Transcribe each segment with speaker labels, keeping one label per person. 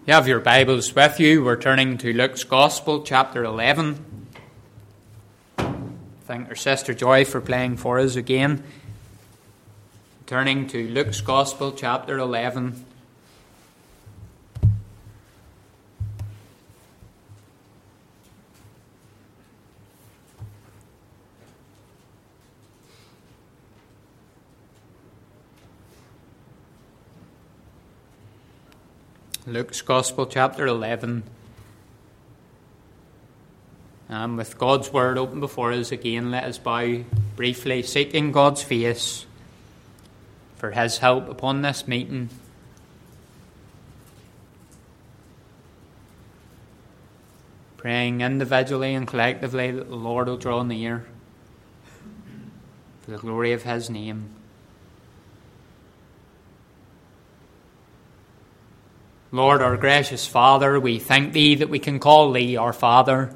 Speaker 1: You have your Bibles with you. We're turning to Luke's Gospel, chapter 11. Thank our sister Joy for playing for us again. Turning to Luke's Gospel, chapter 11. Luke's Gospel, chapter 11. And with God's Word open before us again, let us bow briefly, seeking God's face for His help upon this meeting. Praying individually and collectively that the Lord will draw near for the glory of His name. Lord, our gracious Father, we thank Thee that we can call Thee our Father.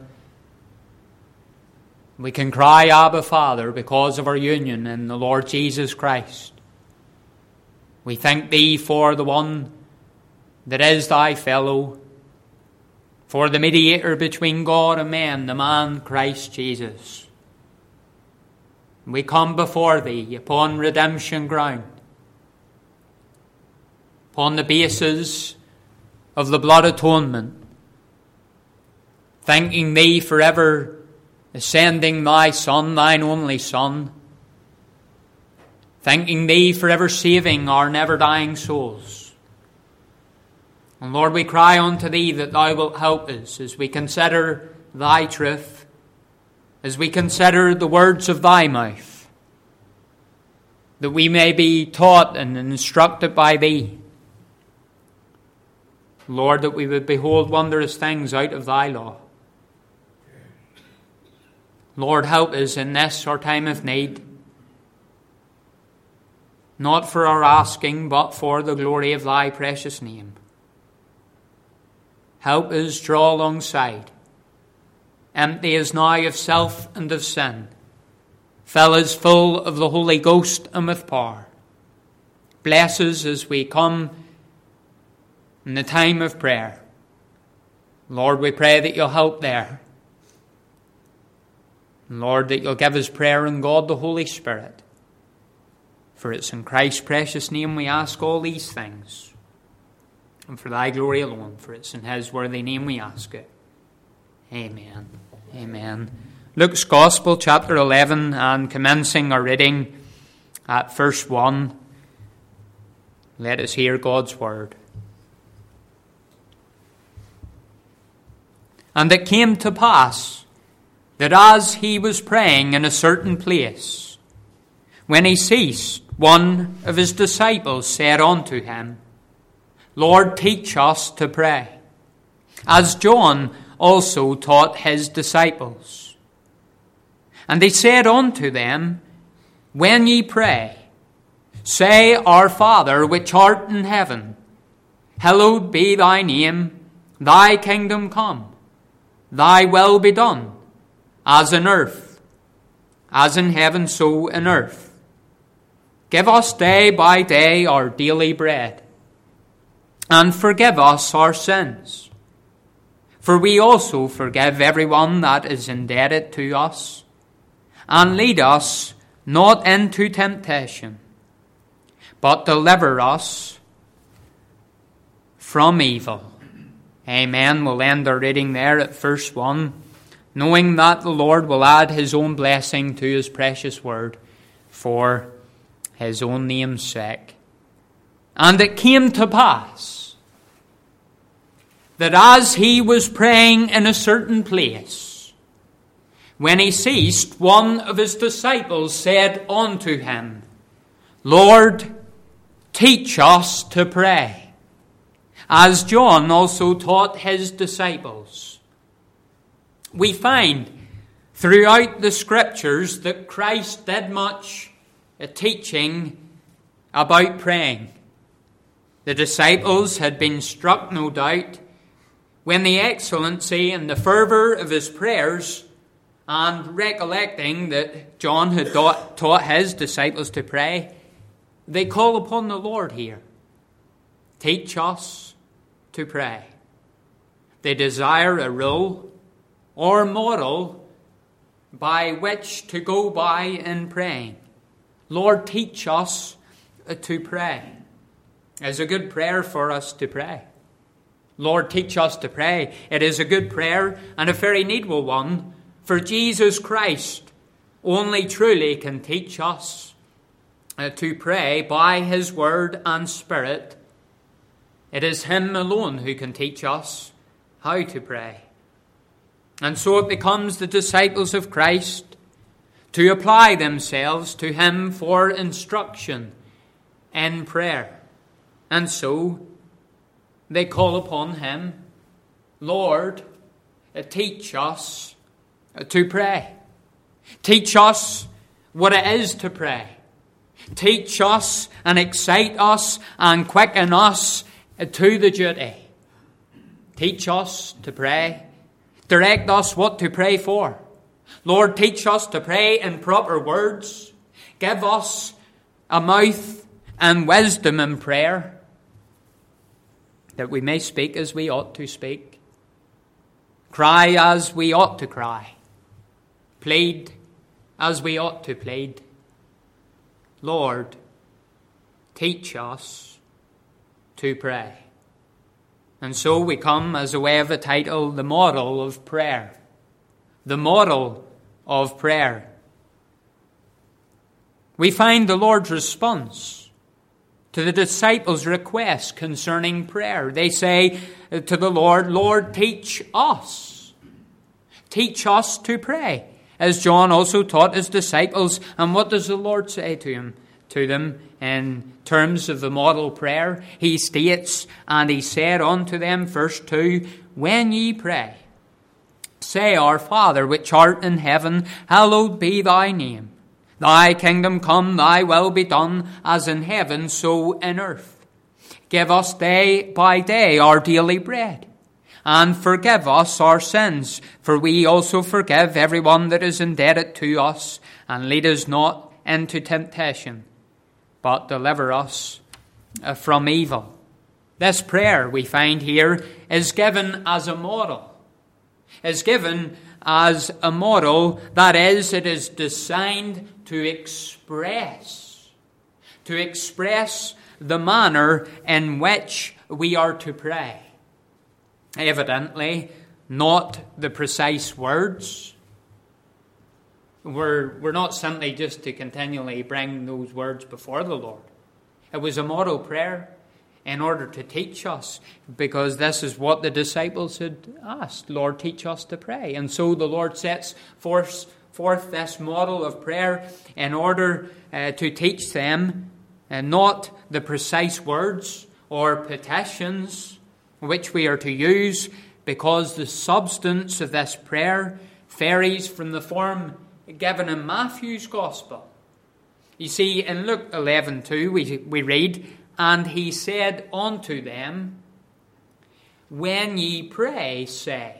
Speaker 1: We can cry, Abba, Father, because of our union in the Lord Jesus Christ. We thank Thee for the one that is Thy fellow, for the mediator between God and man, the man Christ Jesus. We come before Thee upon redemption ground, upon the basis of the blood atonement, thanking Thee for ever sending Thy Son, Thine only Son, thanking Thee for ever saving our never-dying souls. And Lord, we cry unto Thee that Thou wilt help us as we consider Thy truth, as we consider the words of Thy mouth, that we may be taught and instructed by Thee. Lord, that we would behold wondrous things out of Thy law. Lord, help us in this our time of need, not for our asking, but for the glory of Thy precious name. Help us draw alongside. Empty us now of self and of sin. Fill us full of the Holy Ghost and with power. Bless us as we come in the time of prayer. Lord, we pray that You'll help there. Lord, that You'll give us prayer in God the Holy Spirit. For it's in Christ's precious name we ask all these things. And for Thy glory alone, for it's in His worthy name we ask it. Amen. Amen. Luke's Gospel, chapter 11, and commencing our reading at verse 1. Let us hear God's word. And it came to pass that as he was praying in a certain place, when he ceased, one of his disciples said unto him, Lord, teach us to pray, as John also taught his disciples. And he said unto them, When ye pray, say, Our Father which art in heaven, hallowed be Thy name, Thy kingdom come. Thy will be done, as in earth, as in heaven, so in earth. Give us day by day our daily bread, and forgive us our sins, for we also forgive everyone that is indebted to us. And lead us not into temptation, but deliver us from evil. Amen. We'll end our reading there at verse 1, knowing that the Lord will add His own blessing to His precious word for His own name's sake. And it came to pass that as he was praying in a certain place, when he ceased, one of his disciples said unto him, Lord, teach us to pray, as John also taught his disciples. We find throughout the Scriptures that Christ did much teaching about praying. The disciples had been struck, no doubt, when the excellency and the fervour of his prayers, and recollecting that John had taught his disciples to pray, they call upon the Lord here. Teach us to pray. They desire a rule or model by which to go by in praying. Lord, teach us to pray. It's a good prayer for us to pray. Lord, teach us to pray. It is a good prayer and a very needful one, for Jesus Christ only truly can teach us to pray by his word and spirit. It is him alone who can teach us how to pray. And so it becomes the disciples of Christ to apply themselves to him for instruction in prayer. And so they call upon him, Lord, teach us to pray. Teach us what it is to pray. Teach us and excite us and quicken us to the duty. Teach us to pray. Direct us what to pray for. Lord, teach us to pray in proper words. Give us a mouth and wisdom in prayer, that we may speak as we ought to speak, cry as we ought to cry, plead as we ought to plead. Lord, teach us to pray. And so we come, as a way of a title, the model of prayer. The model of prayer. We find the Lord's response to the disciples' request concerning prayer. They say to the Lord, Lord, teach us. Teach us to pray, as John also taught his disciples. And what does the Lord say to them in terms of the model prayer? He states, and he said unto them, verse 2, when ye pray, say, Our Father, which art in heaven, hallowed be thy name. Thy kingdom come, thy will be done, as in heaven, so in earth. Give us day by day our daily bread, and forgive us our sins, for we also forgive everyone that is indebted to us, and lead us not into temptation, but deliver us from evil. This prayer, we find here, is given as a model. Is given as a model, that is, it is designed to express the manner in which we are to pray. Evidently, not the precise words. We're not simply just to continually bring those words before the Lord. It was a model prayer in order to teach us, because this is what the disciples had asked. Lord, teach us to pray. And so the Lord sets forth this model of prayer in order to teach them not the precise words or petitions which we are to use, because the substance of this prayer varies from the form given in Matthew's Gospel. You see, in Luke 11:2, we read, and he said unto them, when ye pray, say.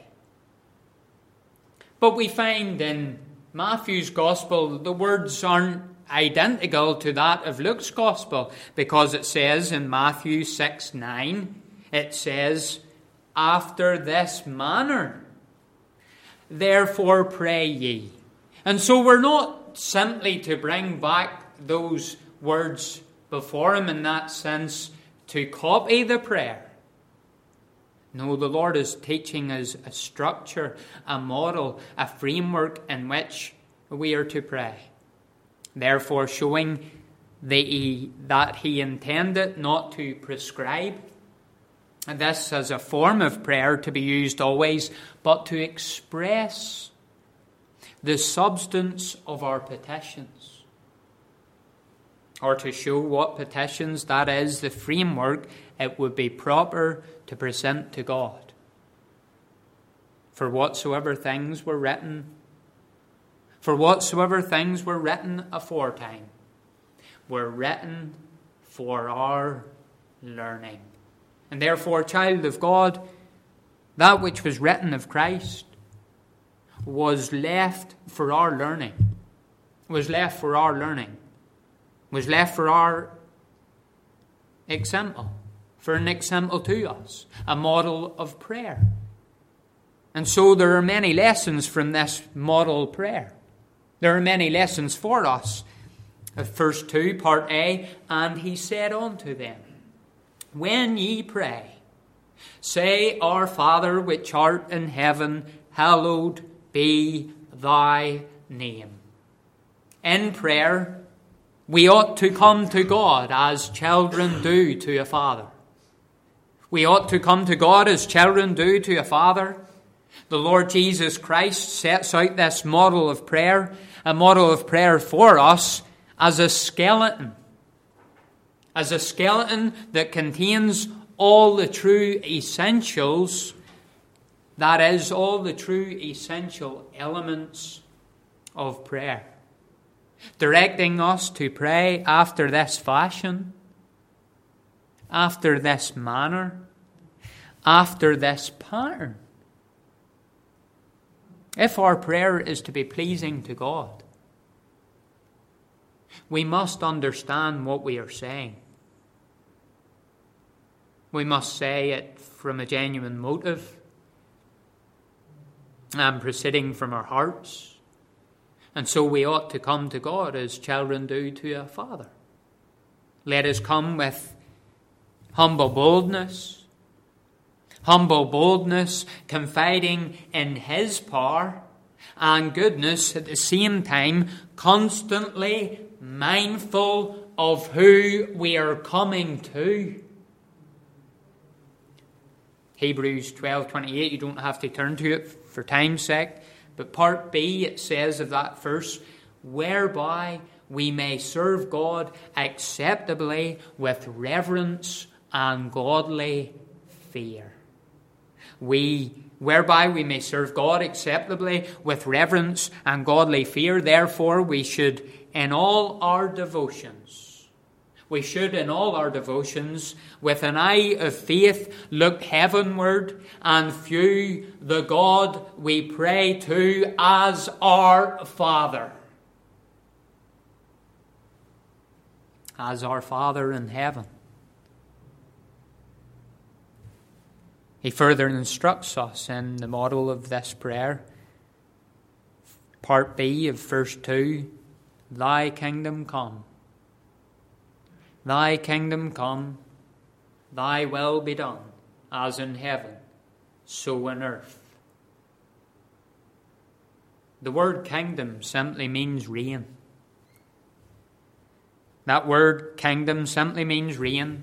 Speaker 1: But we find in Matthew's Gospel, the words aren't identical to that of Luke's Gospel, because it says in Matthew 6:9, it says, after this manner, therefore pray ye. And so we're not simply to bring back those words before him in that sense to copy the prayer. No, the Lord is teaching us a structure, a model, a framework in which we are to pray. Therefore, showing that he intended not to prescribe this as a form of prayer to be used always, but to express the substance of our petitions, or to show what petitions, that is, the framework it would be proper to present to God. For whatsoever things were written aforetime were written for our learning. And therefore, child of God, that which was written of Christ was left for our learning, was left for our example, for an example to us, a model of prayer. And so there are many lessons from this model prayer. There are many lessons for us. Verse 2, part A, and he said unto them, when ye pray, say, Our Father which art in heaven, hallowed be thy name. In prayer, we ought to come to God as children do to a father. We ought to come to God as children do to a father. The Lord Jesus Christ sets out this model of prayer, a model of prayer for us as a skeleton that contains all the true essentials, that is, all the true essential elements of prayer, directing us to pray after this fashion, after this manner, after this pattern. If our prayer is to be pleasing to God, we must understand what we are saying. We must say it from a genuine motive and proceeding from our hearts. And so we ought to come to God as children do to a father. Let us come with humble boldness, confiding in his power and goodness, at the same time constantly mindful of who we are coming to. Hebrews 12:28, you don't have to turn to it for time's sake, but part B, it says of that verse, whereby we may serve God acceptably with reverence and godly fear. Whereby we may serve God acceptably with reverence and godly fear. Therefore, we should in all our devotions, with an eye of faith, look heavenward and view the God we pray to as our Father. As our Father in heaven. He further instructs us in the model of this prayer. Part B of verse 2, Thy kingdom come. Thy kingdom come, thy will be done, as in heaven, so on earth. The word kingdom simply means reign. That word kingdom simply means reign.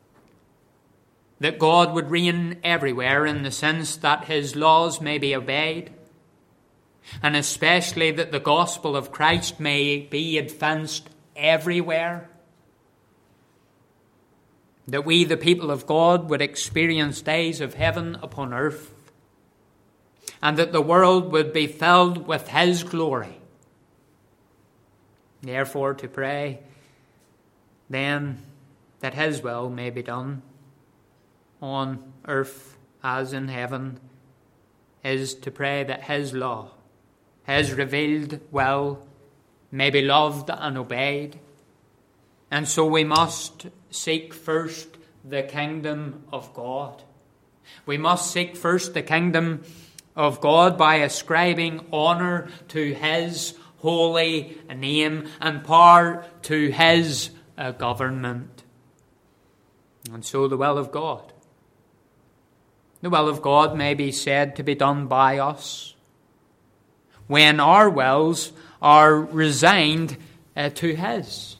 Speaker 1: That God would reign everywhere in the sense that his laws may be obeyed, and especially that the gospel of Christ may be advanced everywhere. That we, the people of God, would experience days of heaven upon earth, and that the world would be filled with his glory. Therefore, to pray, then, that his will may be done on earth as in heaven, is to pray that his law, his revealed will, may be loved and obeyed. And so we must seek first the kingdom of God. We must seek first the kingdom of God by ascribing honour to his holy name and power to his government. And so the will of God. The will of God may be said to be done by us when our wills are resigned to his.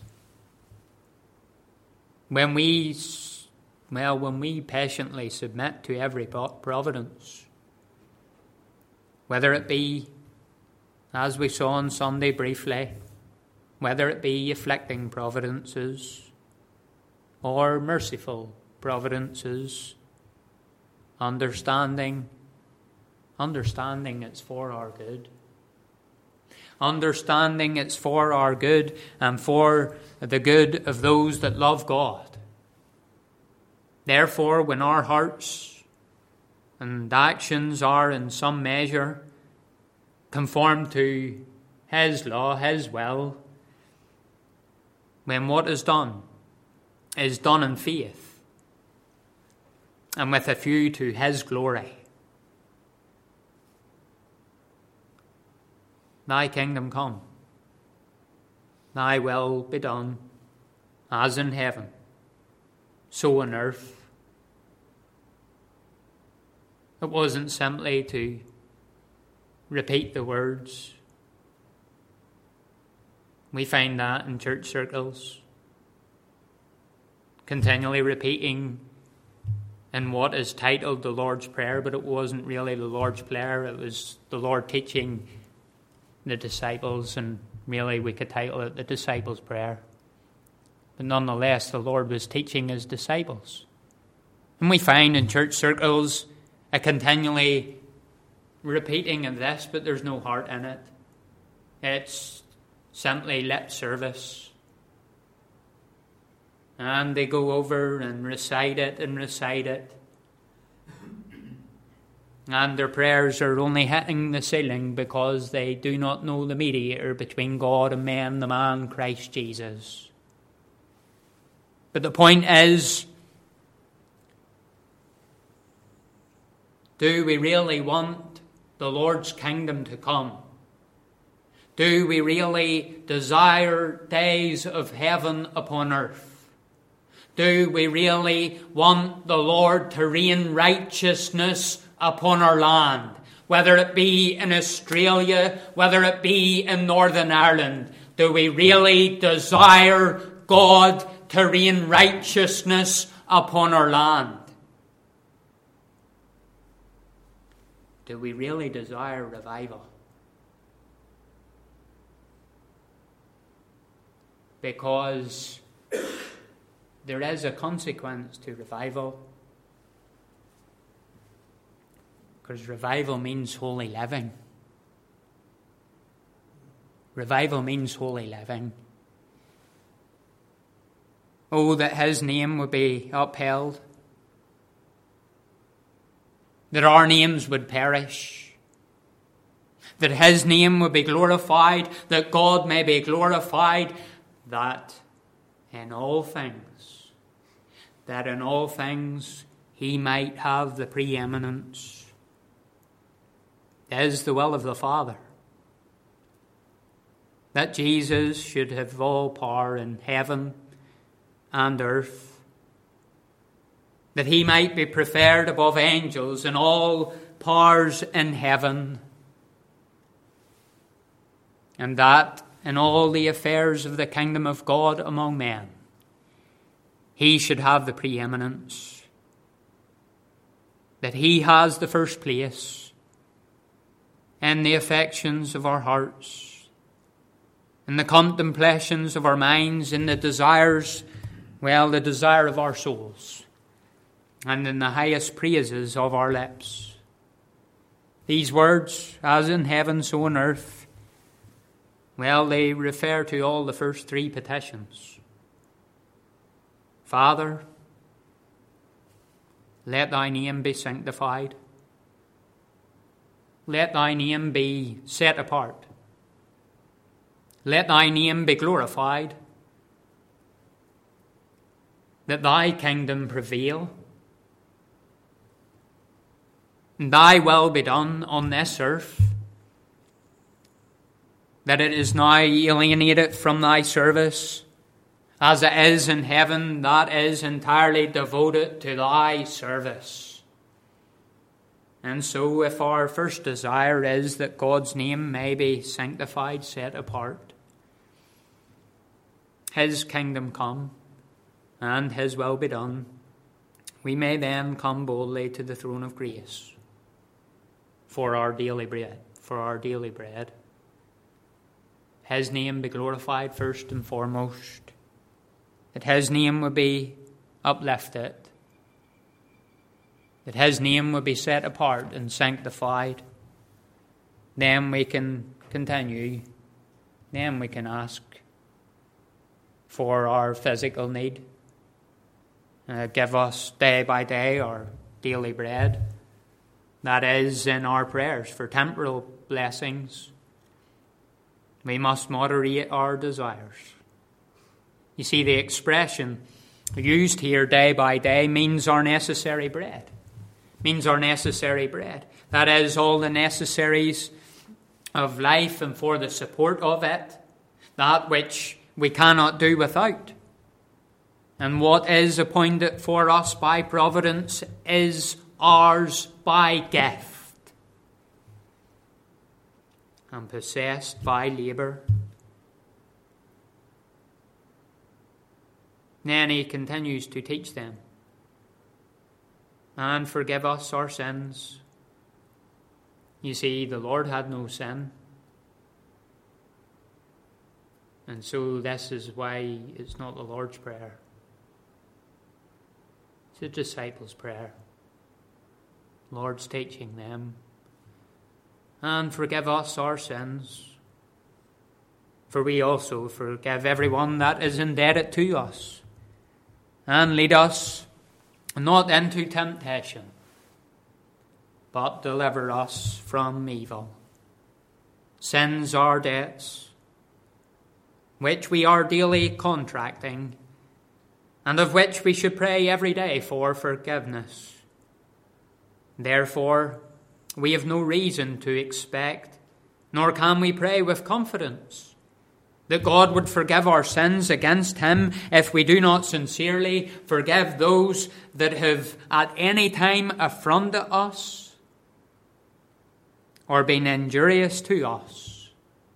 Speaker 1: When we patiently submit to every providence, whether it be, as we saw on Sunday briefly, whether it be afflicting providences or merciful providences, understanding it's for our good. Understanding it's for our good and for the good of those that love God. Therefore, when our hearts and actions are in some measure conformed to his law, his will, when what is done in faith and with a view to his glory, Thy kingdom come. Thy will be done, as in heaven, so on earth. It wasn't simply to repeat the words. We find that in church circles, continually repeating in what is titled the Lord's Prayer, but it wasn't really the Lord's Prayer. It was the Lord teaching the disciples, and really we could title it the Disciples' Prayer. But nonetheless, the Lord was teaching his disciples. And we find in church circles a continually repeating of this, but there's no heart in it. It's simply lip service. And they go over and recite it and recite it. And their prayers are only hitting the ceiling because they do not know the mediator between God and men, the man Christ Jesus. But the point is, do we really want the Lord's kingdom to come? Do we really desire days of heaven upon earth? Do we really want the Lord to rain righteousness upon our land? Whether it be in Australia, whether it be in Northern Ireland, do we really desire God to rain righteousness upon our land? Do we really desire revival? Because there is a consequence to revival. Because revival means holy living. Revival means holy living. Oh, that his name would be upheld. That our names would perish. That his name would be glorified. That God may be glorified. That in all things he might have the preeminence. It is the will of the Father that Jesus should have all power in heaven and earth, that he might be preferred above angels and all powers in heaven, and that in all the affairs of the kingdom of God among men, he should have the preeminence, that he has the first place in the affections of our hearts, in the contemplations of our minds, in the desires, the desire of our souls, and in the highest praises of our lips. These words, as in heaven, so on earth, they refer to all the first three petitions. Father, let thy name be sanctified. Let thy name be set apart. Let thy name be glorified. That thy kingdom prevail. And thy will be done on this earth. That it is now alienated from thy service, as it is in heaven, that is entirely devoted to thy service. And so if our first desire is that God's name may be sanctified, set apart, his kingdom come, and his will be done, we may then come boldly to the throne of grace for our daily bread, His name be glorified first and foremost, that his name would be uplifted, that his name would be set apart and sanctified. Then we can continue, then we can ask for our physical need. Give us day by day our daily bread. That is in our prayers for temporal blessings. We must moderate our desires. You see, the expression used here, day by day, means our necessary bread. That is all the necessaries of life and for the support of it, that which we cannot do without. And what is appointed for us by providence is ours by gift and possessed by labour. Then he continues to teach them and forgive us our sins. You see, the Lord had no sin. And so this is why it's not the Lord's Prayer. It's the disciples' prayer. Lord's teaching them. And forgive us our sins, for we also forgive everyone that is indebted to us. And lead us not into temptation, but deliver us from evil. Sins are debts, which we are daily contracting, and of which we should pray every day for forgiveness. Therefore, we have no reason to expect, nor can we pray with confidence, that God would forgive our sins against him if we do not sincerely forgive those that have at any time affronted us or been injurious to us.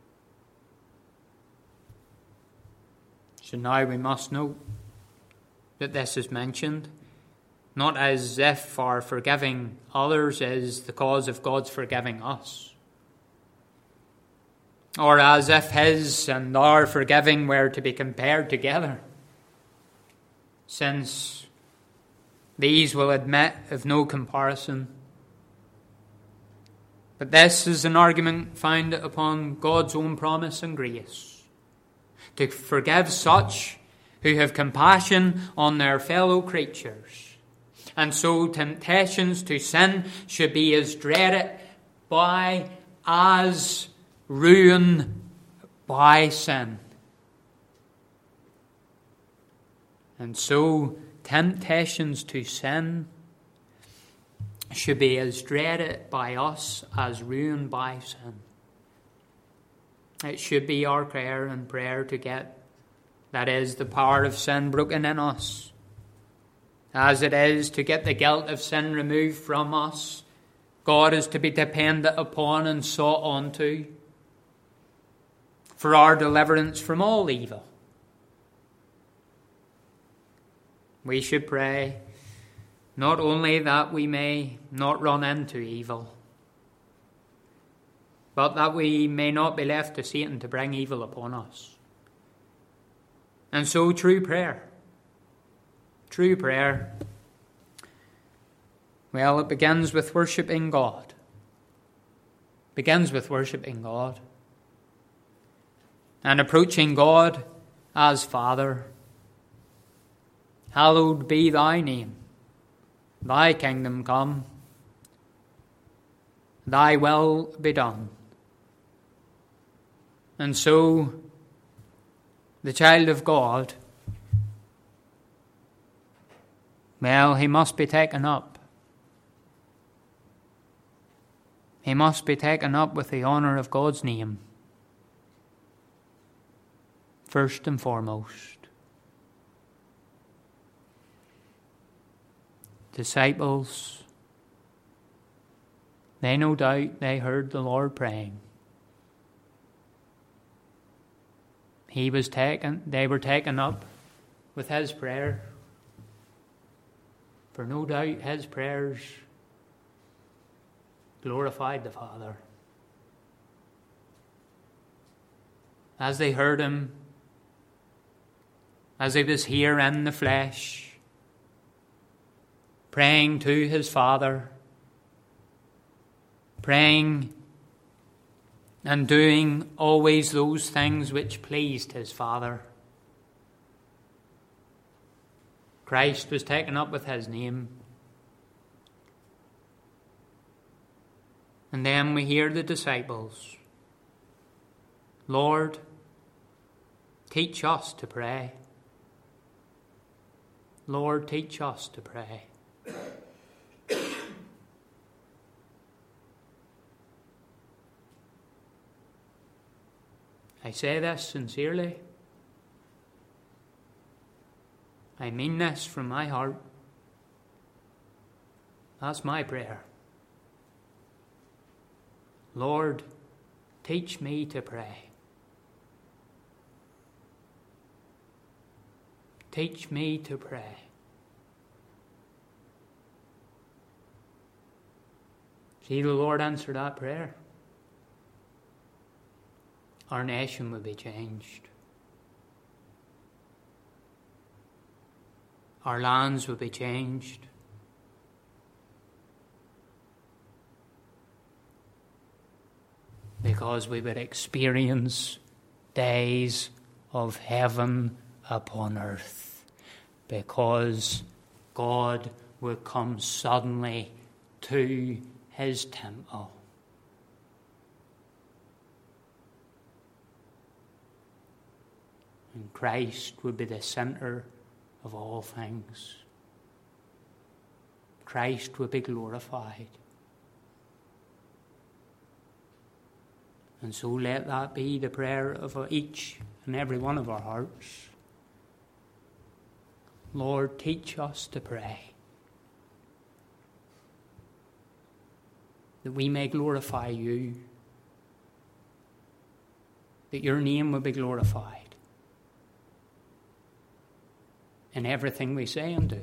Speaker 1: So now we must note that this is mentioned, not as if our forgiving others is the cause of God's forgiving us, or as if his and our forgiving were to be compared together, since these will admit of no comparison. But this is an argument founded upon God's own promise and grace, to forgive such who have compassion on their fellow creatures. And so temptations to sin should be as dreaded by as ruin by sin. And so temptations to sin should be as dreaded by us as ruin by sin. It should be our prayer and prayer to get, that is, the power of sin broken in us, as it is to get the guilt of sin removed from us. God is to be depended upon and sought unto for our deliverance from all evil. We should pray not only that we may not run into evil, but that we may not be left to Satan to bring evil upon us. And so true prayer, well, it begins with worshipping God. And approaching God as Father. Hallowed be thy name. Thy kingdom come. Thy will be done. And so, the child of God, well, he must be taken up. He must be taken up with the honour of God's name, first and foremost. Disciples, they no doubt they heard the Lord praying. They were taken up with his prayer. For no doubt his prayers glorified the Father. As they heard him, as he was here in the flesh, praying to his Father, praying and doing always those things which pleased his Father. Christ was taken up with his name. And then we hear the disciples, Lord, teach us to pray. Lord, teach us to pray. I say this sincerely. I mean this from my heart. That's my prayer. Lord, teach me to pray. Teach me to pray. See the Lord answer that prayer. Our nation will be changed. Our lands will be changed. Because we would experience days of heaven upon earth. Because God would come suddenly to his temple. And Christ would be the centre of all things. Christ would be glorified. And so let that be the prayer of each and every one of our hearts. Lord, teach us to pray, that we may glorify you, that your name will be glorified in everything we say and do.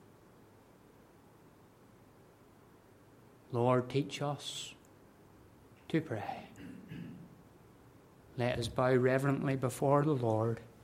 Speaker 1: Lord, teach us to pray. Let us bow reverently before the Lord